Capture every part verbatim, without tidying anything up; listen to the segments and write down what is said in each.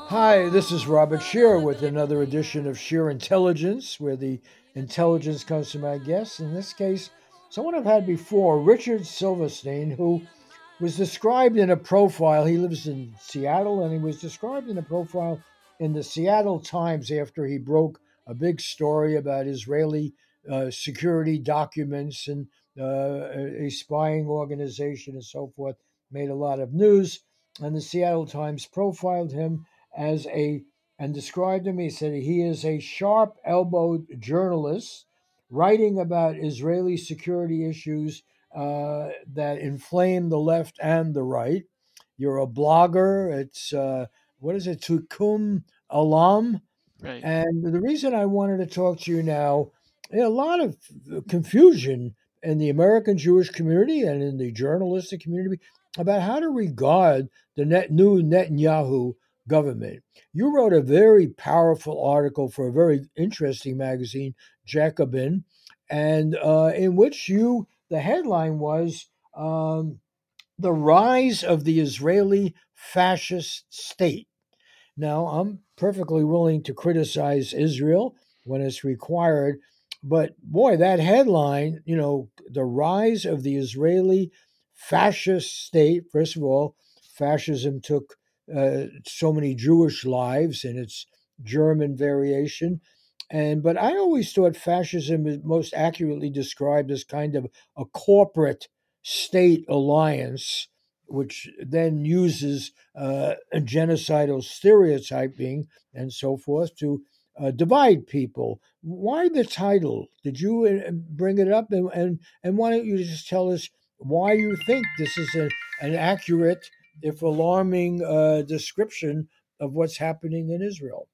Hi, this is Robert Shear with another edition of Sheer Intelligence, where the intelligence comes from my guests. In this case, someone I've had before, Richard Silverstein, who was described in a profile. He lives in Seattle, and he was described in a profile in the Seattle Times after he broke a big story about Israeli uh, security documents and uh, a spying organization and so forth. Made a lot of news, and the Seattle Times profiled him as a and described him. He said he is a sharp elbowed journalist writing about Israeli security issues uh, that inflame the left and the right. You're a blogger. It's uh, what is it? Tukum Alam. Right. And the reason I wanted to talk to you now, a lot of confusion in the American Jewish community and in the journalistic community about how to regard the net, new Netanyahu government. You wrote a very powerful article for a very interesting magazine, Jacobin, and uh, in which you, the headline was um, The Rise of the Israeli Fascist State. Now, I'm perfectly willing to criticize Israel when it's required, but boy, that headline, you know, the rise of the Israeli fascist state, first of all, fascism took uh, so many Jewish lives in its German variation. And but I always thought fascism is most accurately described as kind of a corporate state alliance, which then uses uh, genocidal stereotyping and so forth to uh, divide people. Why the title? Did you uh, bring it up? And, and, and why don't you just tell us why you think this is a, an accurate, if alarming, uh, description of what's happening in Israel?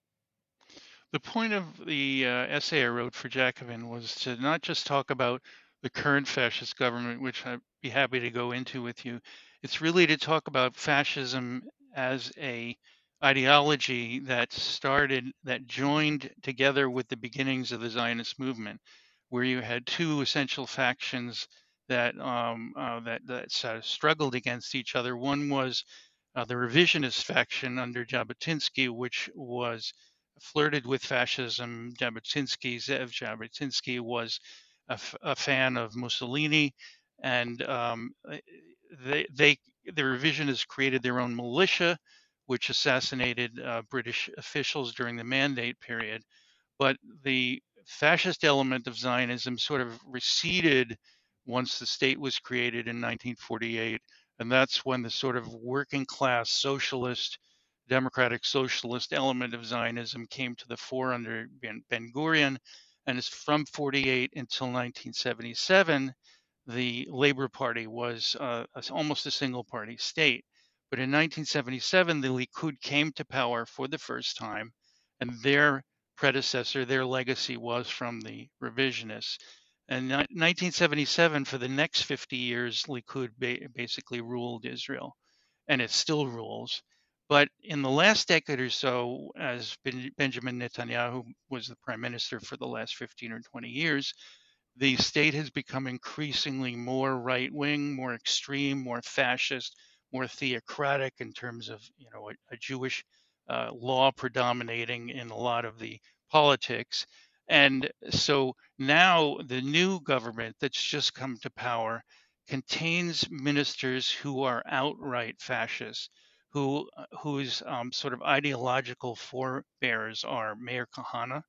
The point of the uh, essay I wrote for Jacobin was to not just talk about the current fascist government, which I'd be happy to go into with you. It's really to talk about fascism as a ideology that started, that joined together with the beginnings of the Zionist movement, where you had two essential factions that um, uh, that that uh, struggled against each other. One was uh, the revisionist faction under Jabotinsky, which was flirted with fascism. Jabotinsky, Zev Jabotinsky, was a, f- a fan of Mussolini, and um, eh, they, they, the revisionists created their own militia, which assassinated uh, British officials during the Mandate period. But the fascist element of Zionism sort of receded once the state was created in nineteen forty-eight. And that's when the sort of working class socialist, democratic socialist element of Zionism came to the fore under Ben Gurion. And it's from forty-eight until nineteen seventy-seven, the Labor Party was uh, almost a single party state. But in nineteen seventy-seven, the Likud came to power for the first time, and their predecessor, their legacy was from the revisionists. And in nineteen seventy-seven, for the next fifty years, Likud ba- basically ruled Israel, and it still rules. But in the last decade or so, as ben- Benjamin Netanyahu was the prime minister for the last fifteen or twenty years, the state has become increasingly more right wing, more extreme, more fascist, more theocratic in terms of you know a, a Jewish uh, law predominating in a lot of the politics. And so now the new government that's just come to power contains ministers who are outright fascists, who uh, whose um, sort of ideological forebears are Meir Kahane,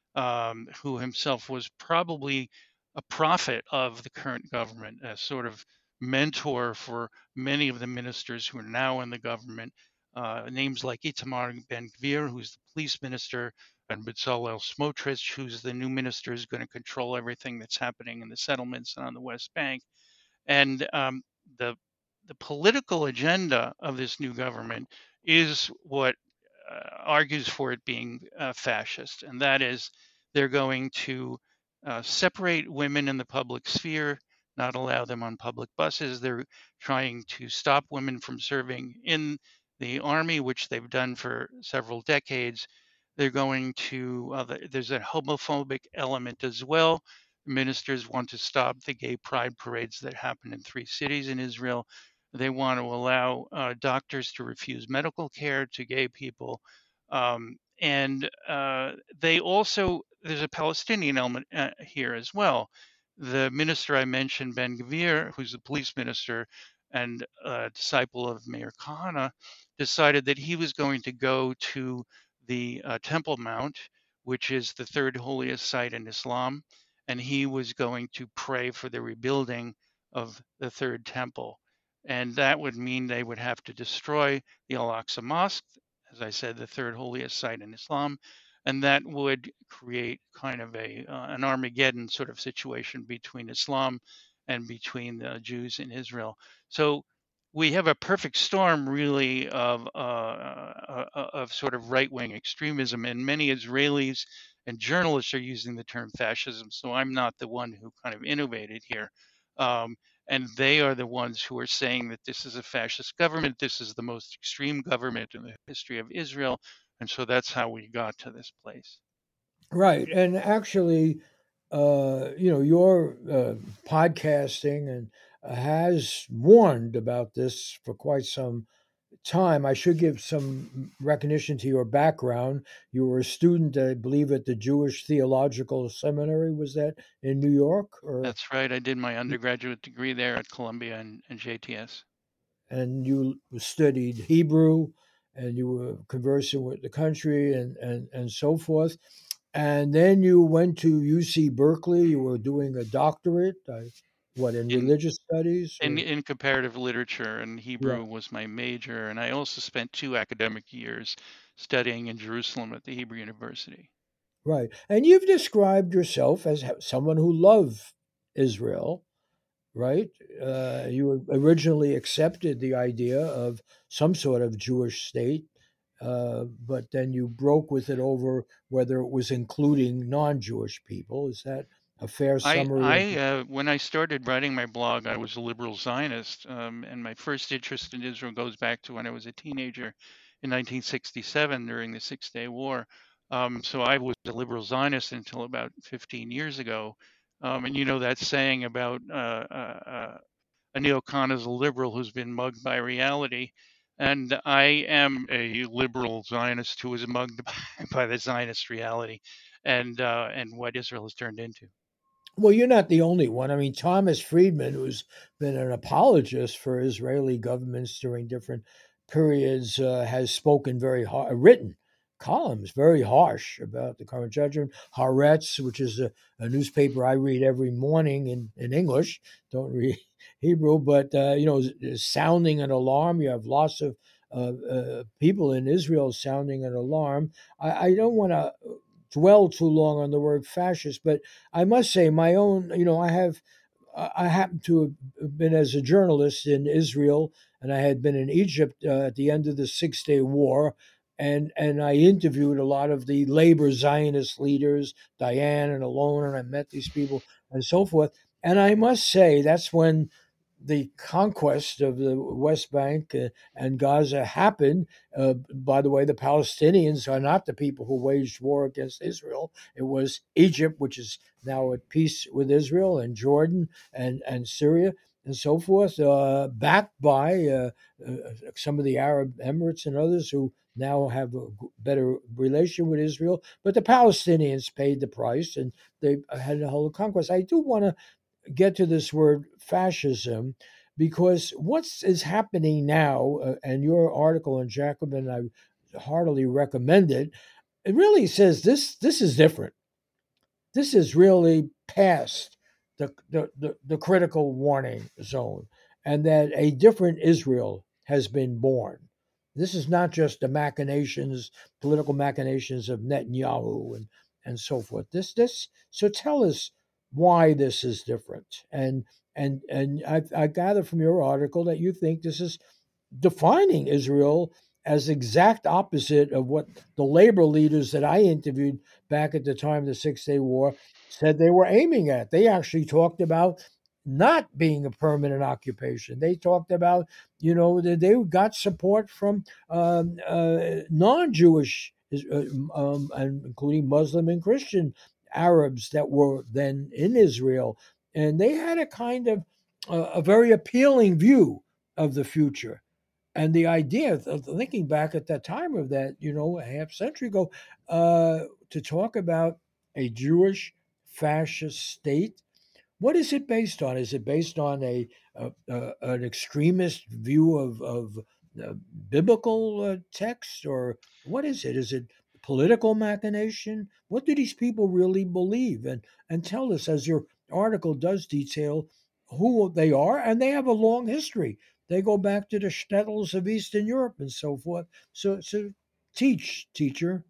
um, who himself was probably a prophet of the current government, a sort of mentor for many of the ministers who are now in the government. Uh, names like Itamar Ben Gvir, who's the police minister, and Bezalel Smotrich, who's the new minister, is going to control everything that's happening in the settlements and on the West Bank. And um, the the political agenda of this new government is what uh, argues for it being uh, fascist, and that is they're going to uh, separate women in the public sphere, not allow them on public buses. They're trying to stop women from serving in the army, which they've done for several decades. They're going to, uh, there's a homophobic element as well. Ministers want to stop the gay pride parades that happen in three cities in Israel. They want to allow uh, doctors to refuse medical care to gay people. Um, and uh, they also, there's a Palestinian element uh, here as well. The minister I mentioned, Ben Gvir, who's the police minister and a disciple of Meir Kahane, decided that he was going to go to the uh, Temple Mount, which is the third holiest site in Islam, and he was going to pray for the rebuilding of the third temple. And that would mean they would have to destroy the Al Aqsa Mosque, as I said, the third holiest site in Islam, and that would create kind of a uh, an Armageddon sort of situation between Islam and between the Jews in Israel. So we have a perfect storm, really, of uh, uh, uh, of sort of right wing extremism, and many Israelis and journalists are using the term fascism. So I'm not the one who kind of innovated here. Um, and they are the ones who are saying that this is a fascist government. This is the most extreme government in the history of Israel. And so that's how we got to this place. Right. And actually, uh, you know, your uh, podcasting and uh, has warned about this for quite some time. I should give some recognition to your background. You were a student, I believe, at the Jewish Theological Seminary. Was that in New York? Or That's right. I did my undergraduate degree there at Columbia and, and J T S. and you studied Hebrew, and you were conversing with the country and and and so forth. And then you went to U C Berkeley. You were doing a doctorate, uh, what, in In, religious studies in or in comparative literature, and right, Hebrew was my major. And I also spent two academic years studying in Jerusalem at the Hebrew University. right. And you've described yourself as ha- someone who loved Israel, right? Uh, you originally accepted the idea of some sort of Jewish state, uh, but then you broke with it over whether it was including non-Jewish people. Is that a fair I, summary of? I, uh, when I started writing my blog, I was a liberal Zionist, um, and my first interest in Israel goes back to when I was a teenager in nineteen sixty-seven during the Six Day War. Um, so I was a liberal Zionist until about fifteen years ago. Um, and you know that saying about uh, uh, uh, a neocon is a liberal who's been mugged by reality. And I am a liberal Zionist who was mugged by, by the Zionist reality and uh, and what Israel has turned into. Well, you're not the only one. I mean, Thomas Friedman, who's been an apologist for Israeli governments during different periods, uh, has spoken very hard, written columns very harsh about the current judgment. Haaretz, which is a, a newspaper I read every morning in, in English, don't read Hebrew, but, uh, you know, is sounding an alarm. You have lots of uh, uh, people in Israel sounding an alarm. I, I don't want to dwell too long on the word fascist, but I must say my own, you know, I have, I happen to have been as a journalist in Israel, and I had been in Egypt uh, at the end of the Six Day War, and and I interviewed a lot of the labor Zionist leaders, Diane and Alon, and I met these people and so forth. And I must say that's when the conquest of the West Bank uh, and Gaza happened. Uh, by the way, the Palestinians are not the people who waged war against Israel. It was Egypt, which is now at peace with Israel, and Jordan and, and Syria and so forth, uh, backed by uh, uh, some of the Arab Emirates and others who now have a better relation with Israel. But the Palestinians paid the price and they had a whole conquest. I do want to get to this word fascism because what is happening now, uh, and your article in Jacobin, I heartily recommend it. It really says this this is different. This is really past the, the, the, the critical warning zone, and that a different Israel has been born. This is not just the machinations, political machinations of Netanyahu and, and so forth. This this so tell us why this is different. And and and I, I gather from your article that you think this is defining Israel as exact opposite of what the labor leaders that I interviewed back at the time of the Six Day War said they were aiming at. They actually talked about not being a permanent occupation. They talked about, you know, that they got support from um, uh, non-Jewish, uh, um, and including Muslim and Christian Arabs that were then in Israel, and they had a kind of uh, a very appealing view of the future. and the idea of thinking back at that time of that, you know, a half century ago, uh, to talk about a Jewish fascist state, what is it based on? Is it based on a, a, a an extremist view of of uh, biblical uh, text, or what is it? Is it political machination? What do these people really believe? And and tell us, as your article does detail, who they are, and they have a long history. They go back to the shtetls of Eastern Europe and so forth. So so teach, teacher.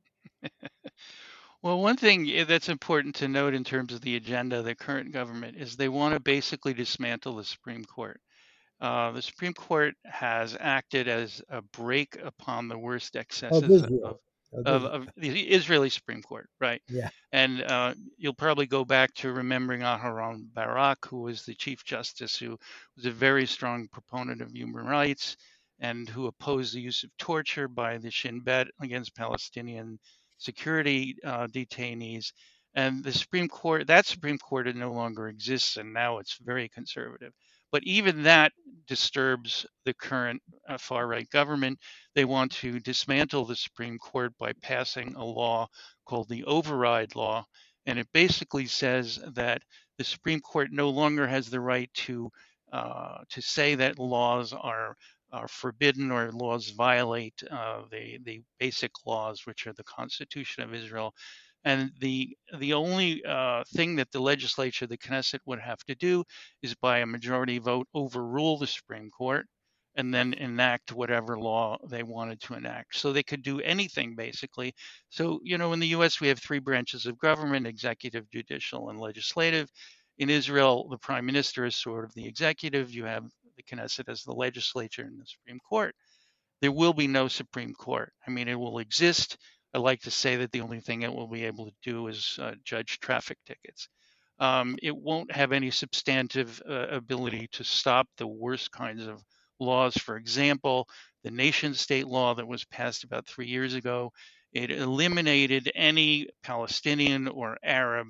Well, one thing eh, that's important to note in terms of the agenda of the current government is they want to basically dismantle the Supreme Court. Uh, the Supreme Court has acted as a brake upon the worst Of excesses of Israel. Of of, Israel. of the Israeli Supreme Court, right? Yeah. And uh, you'll probably go back to remembering Aharon Barak, who was the Chief Justice, who was a very strong proponent of human rights and who opposed the use of torture by the Shin Bet against Palestinian security uh, detainees. And the Supreme Court, that Supreme Court, it no longer exists, and now it's very conservative. But even that disturbs the current uh, far right government. They want to dismantle the Supreme Court by passing a law called the Override Law. And it basically says that the Supreme Court no longer has the right to uh, to say that laws are are forbidden or laws violate uh, the the basic laws, which are the Constitution of Israel. And the the only uh, thing that the legislature, the Knesset, would have to do is by a majority vote overrule the Supreme Court and then enact whatever law they wanted to enact. So they could do anything basically. So, you know, in the U S, we have three branches of government: executive, judicial, and legislative. In Israel, the prime minister is sort of the executive. You have the Knesset as the legislature and the Supreme Court. There will be no Supreme Court. I mean, it will exist. I like to say that the only thing it will be able to do is uh, judge traffic tickets. Um, it won't have any substantive uh, ability to stop the worst kinds of laws. For example, the nation state law that was passed about three years ago, it eliminated any Palestinian or Arab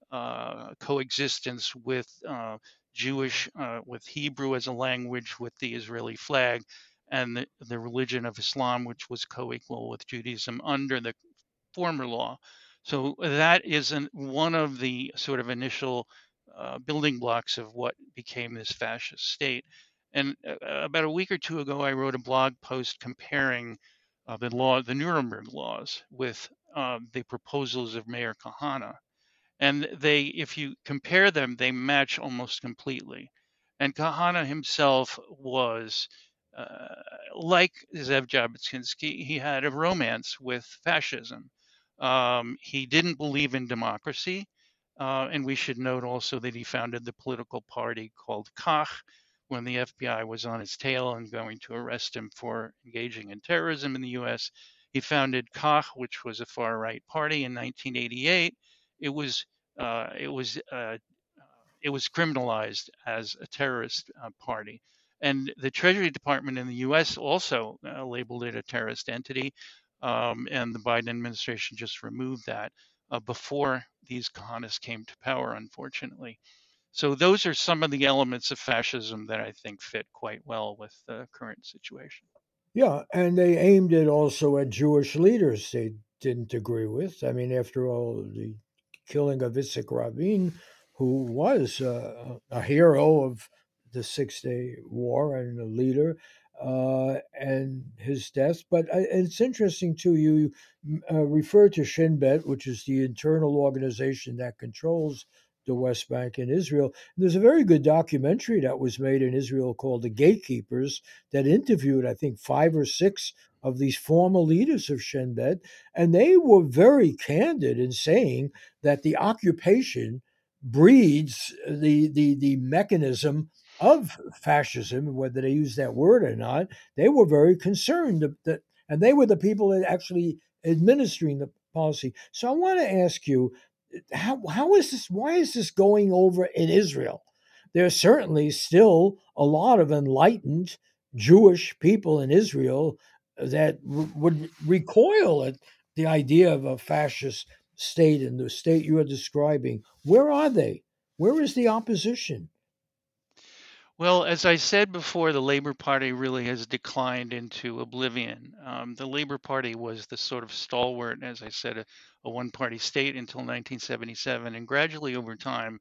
uh, coexistence with uh, Jewish, uh, with Hebrew as a language, with the Israeli flag, and the, the religion of Islam, which was co-equal with Judaism under the former law. So that is an, one of the sort of initial uh, building blocks of what became this fascist state. And uh, about a week or two ago, I wrote a blog post comparing uh, the law, the Nuremberg laws, with uh, the proposals of Mayor Kahane, and they, if you compare them, they match almost completely. And Kahane himself was uh, like Zev Jabotinsky. He had a romance with fascism. Um, he didn't believe in democracy, uh, and we should note also that he founded the political party called Kach when the F B I was on his tail and going to arrest him for engaging in terrorism in the U S. He founded Kach, which was a far right party, in nineteen eighty-eight. It was uh, it was uh, it was criminalized as a terrorist uh, party. And the Treasury Department in the U S also uh, labeled it a terrorist entity. Um, and the Biden administration just removed that uh, before these Kahanas came to power, unfortunately. So those are some of the elements of fascism that I think fit quite well with the current situation. Yeah, and they aimed it also at Jewish leaders they didn't agree with. I mean, after all, the killing of Yitzhak Rabin, who was uh, a hero of the Six Day War and a leader, uh, and his death. But uh, it's interesting, too, you uh, refer to Shin Bet, which is the internal organization that controls the West Bank in Israel. There's a very good documentary that was made in Israel called The Gatekeepers that interviewed, I think, five or six of these former leaders of Shin Bet, and they were very candid in saying that the occupation breeds the the the mechanism of fascism, whether they use that word or not. They were very concerned that, and they were the people that actually administering the policy. So I want to ask you, how how is this? Why is this going over in Israel? There's certainly still a lot of enlightened Jewish people in Israel that w- would recoil at the idea of a fascist state in the state you are describing. Where are they? Where is the opposition? Well, as I said before, the Labor Party really has declined into oblivion. Um, the Labor Party was the sort of stalwart, as I said, a, a one party state until nineteen seventy-seven. And gradually over time,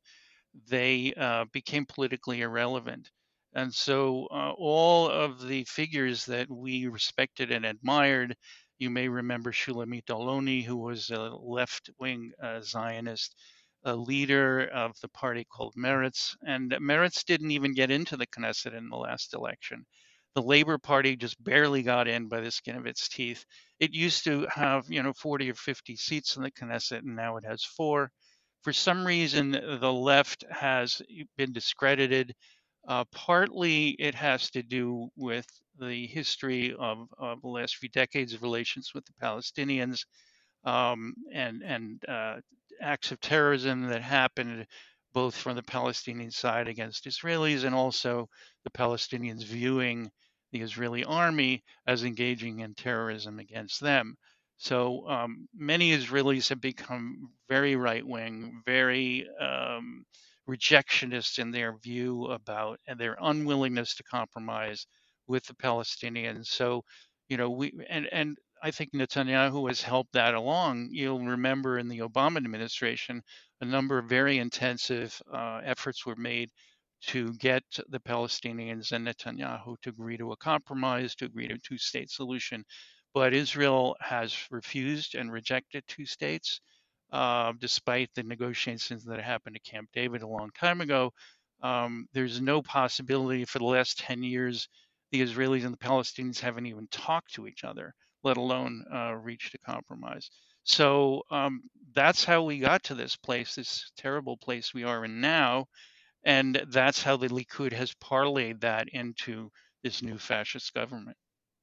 they uh, became politically irrelevant. And so uh, all of the figures that we respected and admired, you may remember Shulamit Aloni, who was a left wing uh, Zionist, a leader of the party called Meretz. And Meretz didn't even get into the Knesset in the last election. The Labor Party just barely got in by the skin of its teeth. It used to have, you know, forty or fifty seats in the Knesset, and now it has four. For some reason, the left has been discredited. Uh, partly it has to do with the history of, of the last few decades of relations with the Palestinians, um, and and uh, acts of terrorism that happened both from the Palestinian side against Israelis, and also the Palestinians viewing the Israeli army as engaging in terrorism against them. So um, many Israelis have become very right wing, very um, rejectionist in their view about and their unwillingness to compromise with the Palestinians. So, you know, we and and I think Netanyahu has helped that along. You'll remember in the Obama administration, a number of very intensive uh, efforts were made to get the Palestinians and Netanyahu to agree to a compromise, to agree to a two state solution. But Israel has refused and rejected two states, uh, despite the negotiations that happened at Camp David a long time ago. Um, there's no possibility for the last ten years the Israelis and the Palestinians haven't even talked to each other, let alone uh, reached a compromise. So um, that's how we got to this place, this terrible place we are in now. And that's how the Likud has parlayed that into this new fascist government.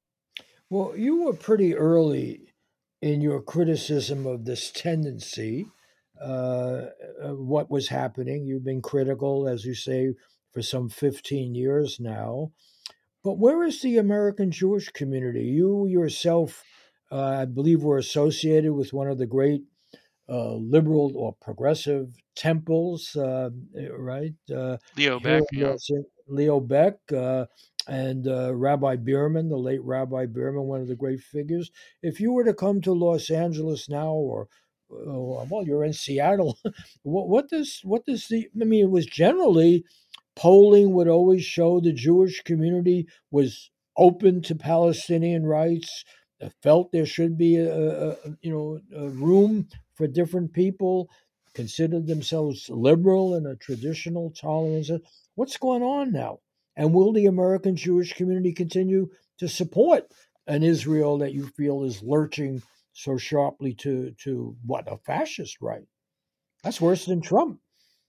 Well, you were pretty early in your criticism of this tendency, uh, of what was happening. You've been critical, as you say, for some fifteen years now. But where is the American Jewish community? You yourself, uh, I believe, were associated with one of the great uh, liberal or progressive temples, uh, right? Uh, Leo here Beck, in you know, Los Leo Beck uh, and uh, Rabbi Bierman, the late Rabbi Bierman, one of the great figures. If you were to come to Los Angeles now, or uh, well, you're in Seattle, what, what does what does the? I mean, it was generally polling would always show the Jewish community was open to Palestinian rights, uh, felt there should be a, a you know a room for different people, considered themselves liberal and a traditional tolerance. What's going on now? And will the American Jewish community continue to support an Israel that you feel is lurching so sharply to to what, a fascist right? That's worse than Trump.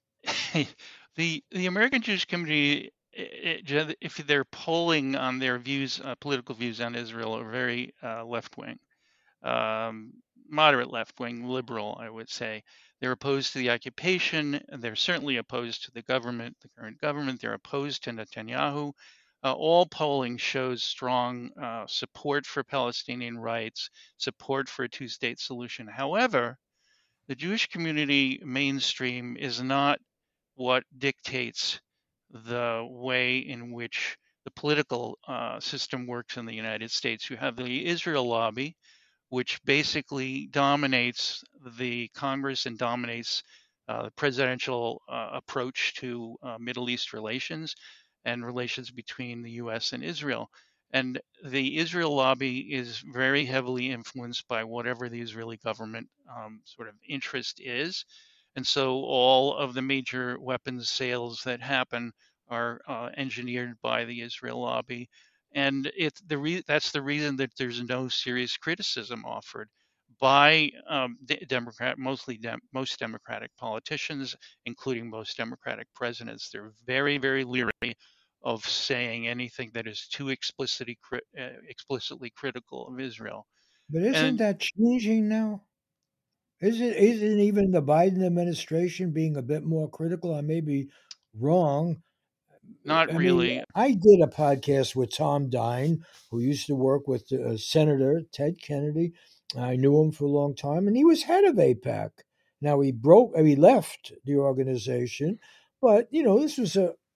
the the American Jewish community, if they're polling on their views, uh, political views on Israel, are very uh, left wing, um, moderate left wing, liberal, I would say. They're opposed to the occupation. They're certainly opposed to the government, the current government. They're opposed to Netanyahu. Uh, all polling shows strong uh, support for Palestinian rights, support for a two state solution. However, the Jewish community mainstream is not what dictates the way in which the political uh, system works in the United States. You have the Israel lobby, which basically dominates the Congress and dominates uh, the presidential uh, approach to uh, Middle East relations and relations between the U S and Israel. And the Israel lobby is very heavily influenced by whatever the Israeli government um, sort of interest is. And so all of the major weapons sales that happen are uh, engineered by the Israel lobby, and it's the re- that's the reason that there's no serious criticism offered by um, de- Democrat, mostly dem- most Democratic politicians, including most Democratic presidents. They're very, very leery of saying anything that is too explicitly cri- uh, explicitly critical of Israel. But isn't And that changing now? Isn't isn't even the Biden administration being a bit more critical? I may be wrong. not I mean, really, I did a podcast with Tom Dine, who used to work with uh, Senator Ted Kennedy. I knew him for a long time, and he was head of AIPAC. Now he broke, uh, he left the organization, but you know, this was a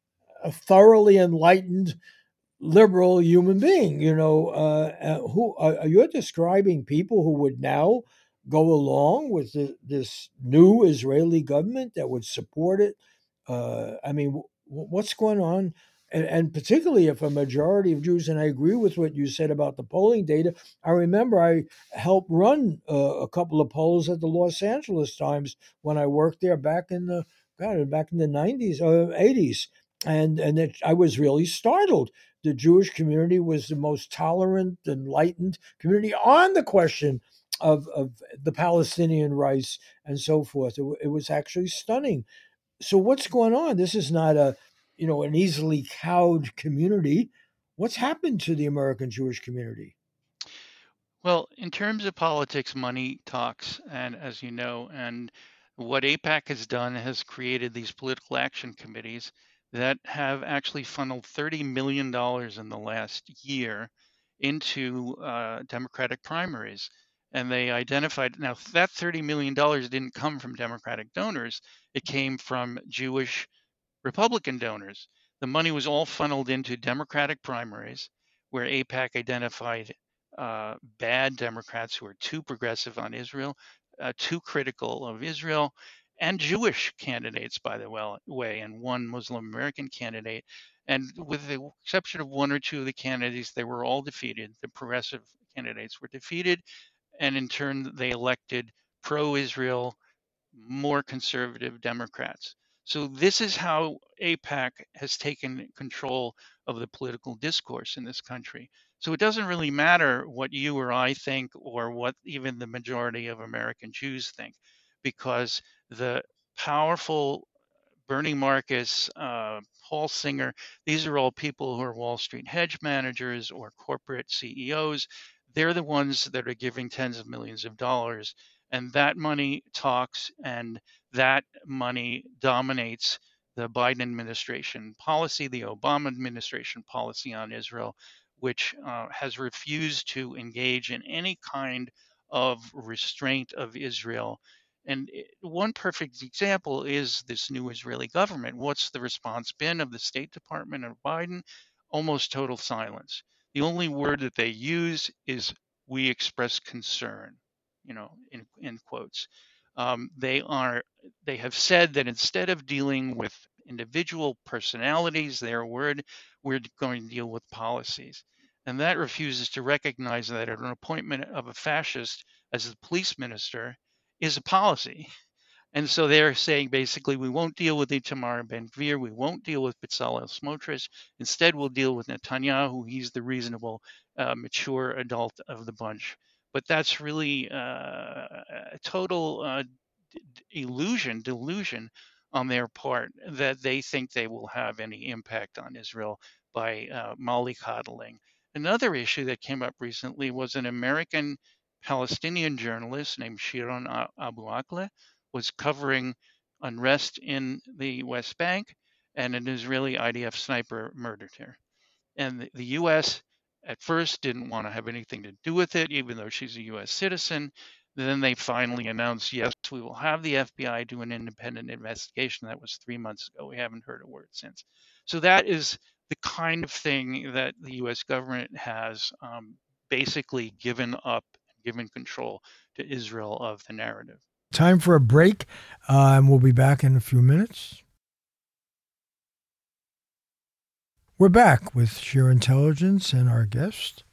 a thoroughly enlightened liberal human being. You know, uh, uh, who uh, you're describing people who would now go along with the, this new Israeli government that would support it. Uh, I mean, w- what's going on? And, and particularly if a majority of Jews, and I agree with what you said about the polling data. I remember I helped run uh, a couple of polls at the Los Angeles Times when I worked there back in the God, back in the nineties or eighties, and and it, I was really startled. The Jewish community was the most tolerant, enlightened community on the question of, of the Palestinian rights and so forth. It, it was actually stunning. So what's going on? This is not a, you know, an easily cowed community. What's happened to the American Jewish community? Well, in terms of politics, money talks, and as you know, and what AIPAC has done has created these political action committees that have actually funneled thirty million dollars in the last year into uh, Democratic primaries. And they identified, now that thirty million dollars didn't come from Democratic donors, it came from Jewish Republican donors. The money was all funneled into Democratic primaries, where AIPAC identified uh, bad Democrats who are too progressive on Israel, uh, too critical of Israel, and Jewish candidates, by the way, and one Muslim American candidate. And with the exception of one or two of the candidates, they were all defeated. The progressive candidates were defeated, and in turn, they elected pro Israel, more conservative Democrats. So this is how AIPAC has taken control of the political discourse in this country. So it doesn't really matter what you or I think or what even the majority of American Jews think, because the powerful Bernie Marcus, uh, Paul Singer, these are all people who are Wall Street hedge managers or corporate C E Os. They're the ones that are giving tens of millions of dollars. And that money talks, and that money dominates the Biden administration policy, the Obama administration policy on Israel, which uh, has refused to engage in any kind of restraint of Israel. And one perfect example is this new Israeli government. What's the response been of the State Department of Biden? Almost total silence. The only word that they use is "we express concern," you know, in, in quotes. Um, they are they have said that instead of dealing with individual personalities, their word, we're going to deal with policies. And that refuses to recognize that an appointment of a fascist as the police minister is a policy. And so they're saying basically, we won't deal with Itamar Ben-Gvir, we won't deal with Bezalel Smotrich. Instead, we'll deal with Netanyahu. He's the reasonable, uh, mature adult of the bunch. But that's really uh, a total uh, d- illusion, delusion on their part that they think they will have any impact on Israel by uh, mollycoddling. Another issue that came up recently was an American Palestinian journalist named Shiron Abu Akleh was covering unrest in the West Bank, and an Israeli I D F sniper murdered her. And the, the U S at first didn't want to have anything to do with it, even though she's a U S citizen. Then they finally announced, yes, we will have the F B I do an independent investigation. That was three months ago. We haven't heard a word since. So that is the kind of thing that the U S government has um, basically given up, given control to Israel of the narrative. Time for a break, uh, and we'll be back in a few minutes. We're back with Sheer Intelligence and our guest.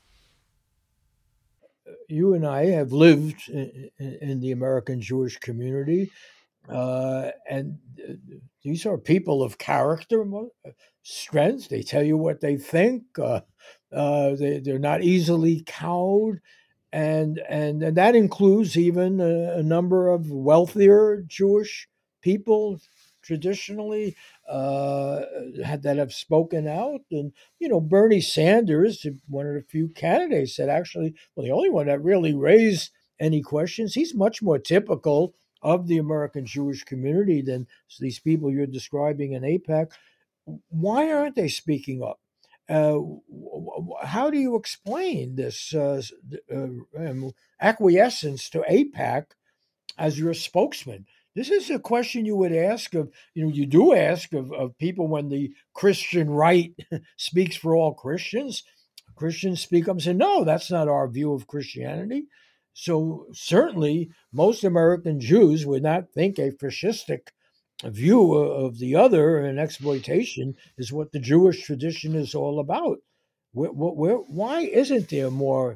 You and I have lived in, in the American Jewish community, uh, and these are people of character, strength. They tell you what they think. Uh, uh, they, they're not easily cowed. And, and and that includes even a, a number of wealthier Jewish people traditionally uh, that have spoken out. And you know, Bernie Sanders, one of the few candidates that actually, well, the only one that really raised any questions. He's much more typical of the American Jewish community than these people you're describing in AIPAC. Why aren't they speaking up? Uh, how do you explain this uh, uh, um, acquiescence to AIPAC as your spokesman? This is a question you would ask of, you know, you do ask of, of people when the Christian right speaks for all Christians. Christians speak up and say, no, that's not our view of Christianity. So certainly most American Jews would not think a fascistic view of the other and exploitation is what the Jewish tradition is all about. Where, where, why isn't there more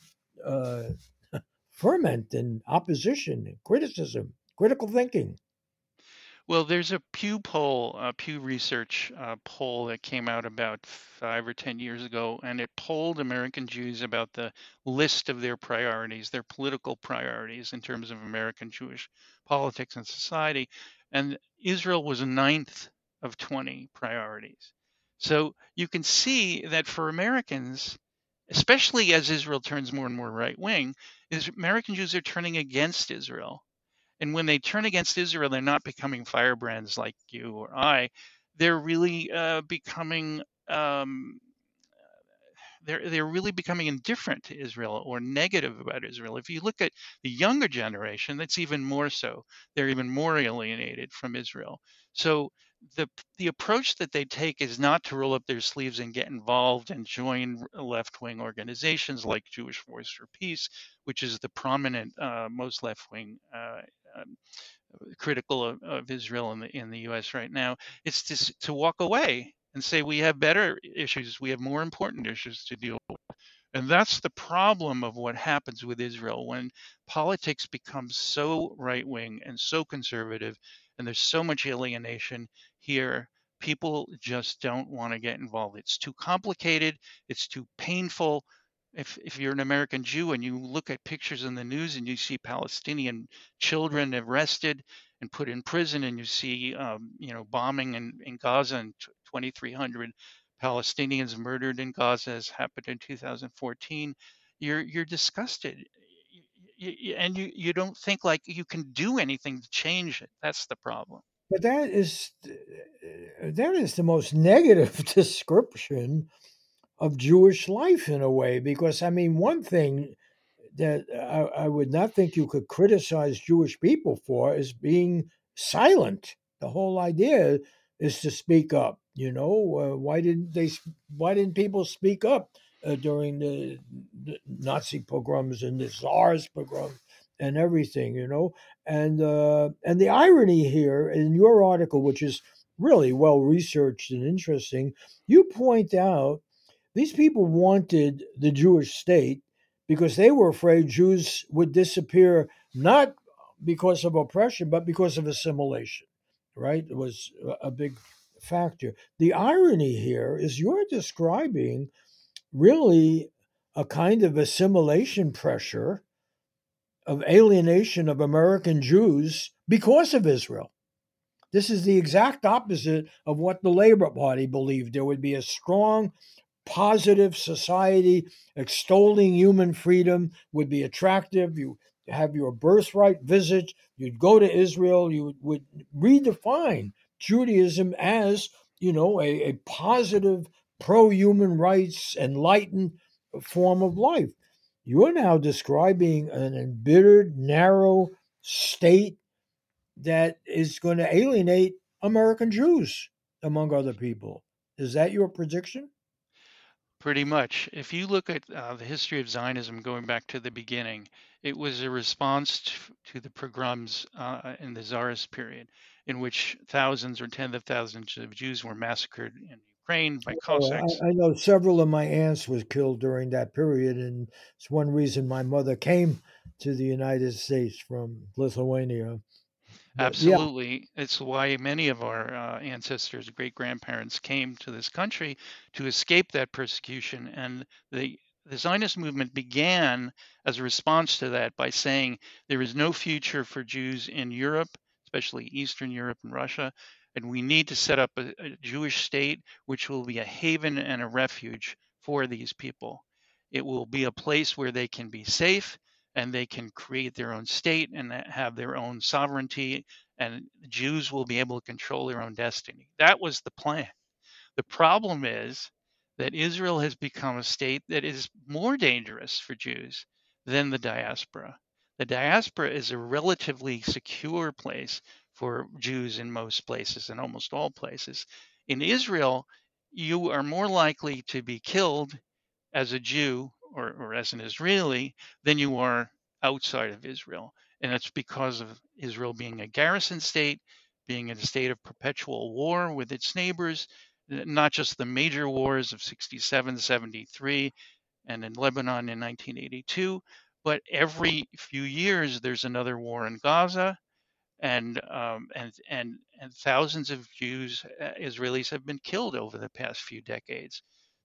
uh, ferment and opposition, and criticism, critical thinking? Well, there's a Pew poll, a Pew Research uh, poll that came out about five or ten years ago, and it polled American Jews about the list of their priorities, their political priorities in terms of American Jewish politics and society. And Israel was ninth of twenty priorities. So you can see that for Americans, especially as Israel turns more and more right wing, is American Jews are turning against Israel. And when they turn against Israel, they're not becoming firebrands like you or I. They're really uh, becoming um, they're they're really becoming indifferent to Israel or negative about Israel. If you look at the younger generation, that's even more so. They're even more alienated from Israel. So the the approach that they take is not to roll up their sleeves and get involved and join left-wing organizations like Jewish Voice for Peace, which is the prominent, uh, most left-wing uh, um, critical of, of Israel in the in the U S right now. It's just to walk away and say we have better issues, we have more important issues to deal with. And that's the problem of what happens with Israel when politics becomes so right wing and so conservative, and there's so much alienation here. People just don't want to get involved. It's too complicated, it's too painful. If, if you're an American Jew and you look at pictures in the news and you see Palestinian children arrested and put in prison, and you see, um, you know, bombing in, in Gaza and twenty-three hundred Palestinians murdered in Gaza as happened in two thousand fourteen, you're you're disgusted, y- y- and you you don't think like you can do anything to change it. That's the problem. But that is that is the most negative description of Jewish life in a way, because I mean, one thing that I, I would not think you could criticize Jewish people for is being silent. The whole idea is to speak up. You know, uh, why didn't they? Why didn't people speak up uh, during the, the Nazi pogroms and the Tsars pogrom and everything? You know, and uh, and the irony here in your article, which is really well researched and interesting, you point out these people wanted the Jewish state because they were afraid Jews would disappear, not because of oppression, but because of assimilation, right? It was a big factor. The irony here is you're describing really a kind of assimilation pressure of alienation of American Jews because of Israel. This is the exact opposite of what the Labor Party believed. There would be a strong positive society extolling human freedom would be attractive. You have your birthright visit. You'd go to Israel. You would redefine Judaism as, you know, a, a positive, pro human rights, enlightened form of life. You're now describing an embittered, narrow state that is going to alienate American Jews, among other people. Is that your prediction? Pretty much. If you look at uh, the history of Zionism going back to the beginning, it was a response to, to the pogroms uh, in the Tsarist period, in which thousands or tens of thousands of Jews were massacred in Ukraine by Oh, Cossacks. I, I know several of my aunts was killed during that period, and it's one reason my mother came to the United States from Lithuania. But yeah, Absolutely. It's why many of our uh, ancestors, great grandparents came to this country to escape that persecution. And the, the Zionist movement began as a response to that by saying there is no future for Jews in Europe, especially Eastern Europe and Russia. And we need to set up a, a Jewish state which will be a haven and a refuge for these people. It will be a place where they can be safe and they can create their own state and have their own sovereignty, and Jews will be able to control their own destiny. That was the plan. The problem is that Israel has become a state that is more dangerous for Jews than the diaspora. The diaspora is a relatively secure place for Jews in most places, in almost all places. In Israel, you are more likely to be killed as a Jew or, or as an Israeli than you are outside of Israel. And it's because of Israel being a garrison state, being in a state of perpetual war with its neighbors, not just the major wars of sixty-seven, seventy-three, and in Lebanon in nineteen eighty-two, but every few years there's another war in Gaza, and um, and and and thousands of Jews, uh, Israelis have been killed over the past few decades.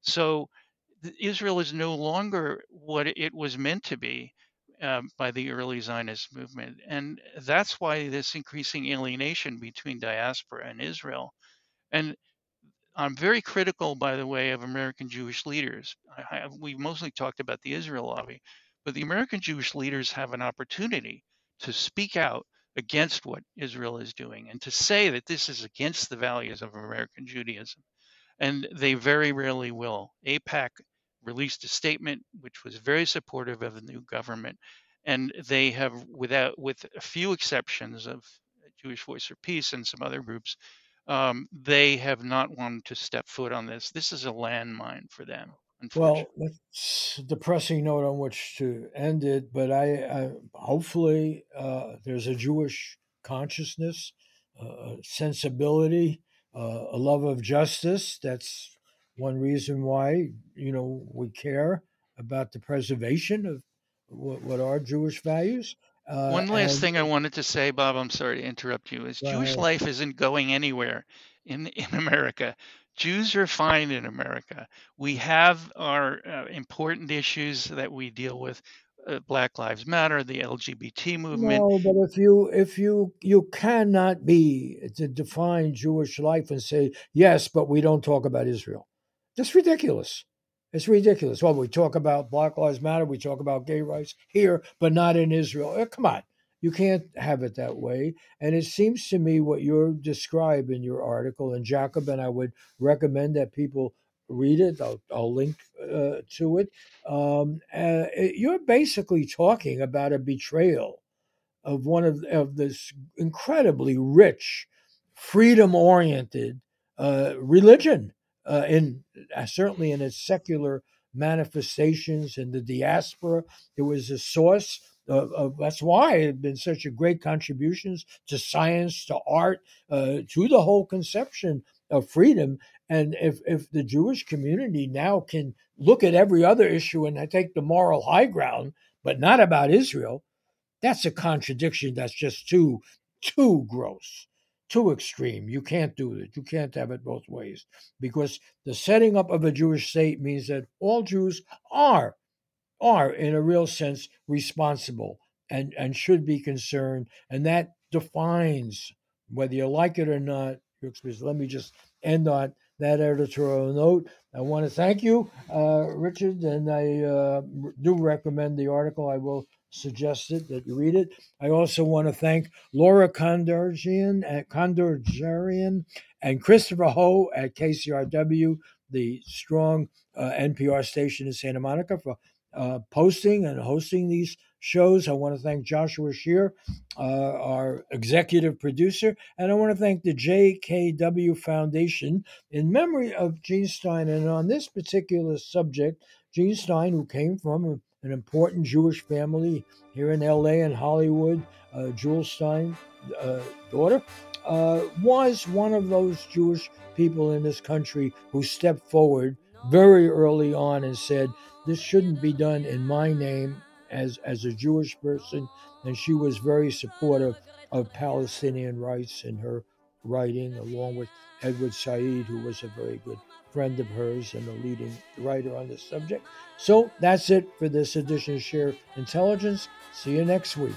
So Israel is no longer what it was meant to be um, by the early Zionist movement. And that's why this increasing alienation between diaspora and Israel. And I'm very critical, by the way, of American Jewish leaders. I, I, we mostly talked about the Israel lobby, but the American Jewish leaders have an opportunity to speak out against what Israel is doing and to say that this is against the values of American Judaism. And they very rarely will. AIPAC released a statement which was very supportive of the new government, and they have, without with a few exceptions of Jewish Voice for Peace and some other groups, um, they have not wanted to step foot on this. This is a landmine for them, unfortunately. Well, that's a depressing note on which to end it, but I, I hopefully uh, there's a Jewish consciousness, uh, sensibility, uh, a love of justice. That's one reason why you know we care about the preservation of what, what are Jewish values. Uh, One last and thing I wanted to say, Bob, I'm sorry to interrupt you, is Jewish uh, life isn't going anywhere in, in America. Jews are fine in America. We have our uh, important issues that we deal with. Uh, Black Lives Matter, the L G B T movement. No, but if you if you you cannot be to define Jewish life and say yes, but we don't talk about Israel. That's ridiculous. It's ridiculous. Well, we talk about Black Lives Matter, we talk about gay rights here, but not in Israel. Oh, come on, you can't have it that way. And it seems to me what you're describing in your article, and Jacobin, I would recommend that people read it. I'll, I'll link uh, to it. Um, uh, it- You're basically talking about a betrayal of one of, of this incredibly rich, freedom oriented uh, religion, uh, in uh, certainly in its secular manifestations in the diaspora. It was a source of, of that's why it had been such a great contributions to science, to art, uh, to the whole conception of freedom. And if, if the Jewish community now can look at every other issue and take the moral high ground, but not about Israel, that's a contradiction that's just too too gross, too extreme. You can't do it. You can't have it both ways, because the setting up of a Jewish state means that all Jews are are in a real sense responsible and and should be concerned, and that defines whether you like it or not. Let me just end on that editorial note. I want to thank you, uh, Richard, and I uh, do recommend the article. I will suggest it that you read it. I also want to thank Laura Kondorjian at Kondorjarian and Christopher Ho at K C R W, the strong uh, N P R station in Santa Monica, for uh, posting and hosting these shows. I want to thank Joshua Shear, uh, our executive producer, and I want to thank the J K W Foundation in memory of Gene Stein. And on this particular subject, Gene Stein, who came from a, an important Jewish family here in L A and Hollywood, uh, Jules Stein, uh, daughter, uh, was one of those Jewish people in this country who stepped forward very early on and said, this shouldn't be done in my name as, as a Jewish person. And she was very supportive of Palestinian rights in her writing, along with Edward Said, who was a very good friend of hers and a leading writer on this subject. So that's it for this edition of Share Intelligence. See you next week.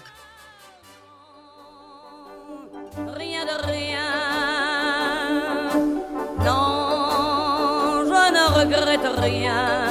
Rien de rien. Non, je ne regrette rien.